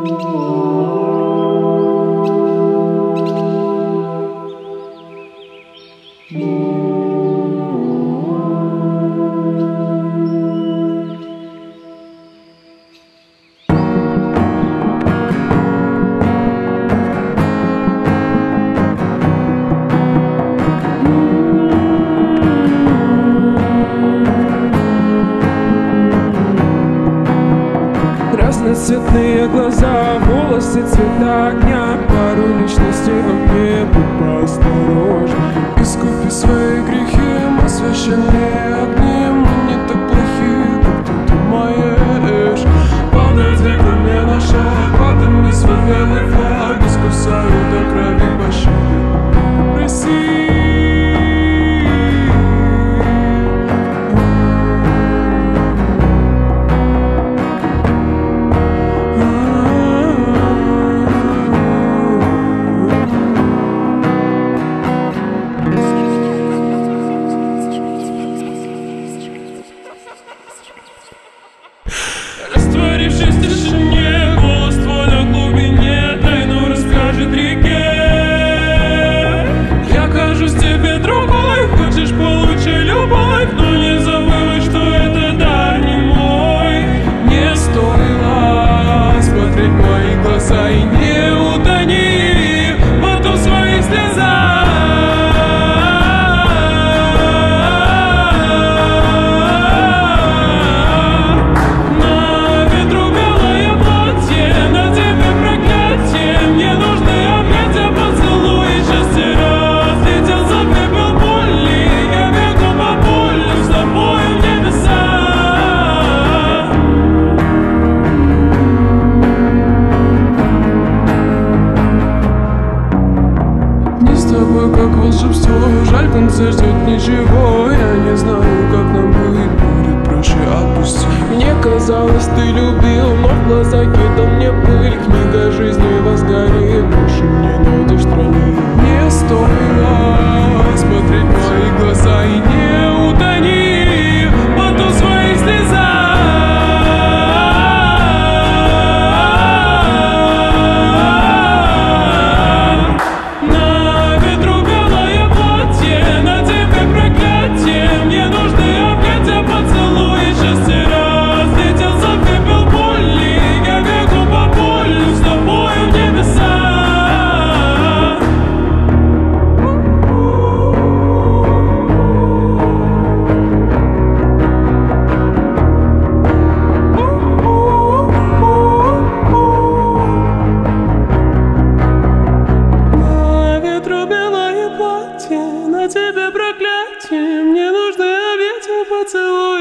Разноцветные глаза, волосы цвета огня, пару личностей во мне, будь поосторожен. Искупи свои грехи, мы священные огни, мы не так плохи, как ты думаешь. Подойди ко мне на шаг, подними свой белый флаг, искусаю до крови пощады. Прости. Растворившись в тишине, голос твой на глубине тайну расскажет реке. Я кажусь тебе другой, хочешь получи любовь, но не забывай, что это дар не мой. Не стоило смотреть в мои глаза и не утони потом в своих слезах. Как волшебство, жаль, концерт ждет ничего. Я не знаю, как нам быть, будет проще отпусти. Мне казалось, ты любил, но в глаза кидал мне пыль. Книга жизни возгорит, больше мне надо в стране. Не стоило смотреть в мои глаза и не утони потом в своих слезах. На тебе проклятие, мне нужны объятия, поцелуй.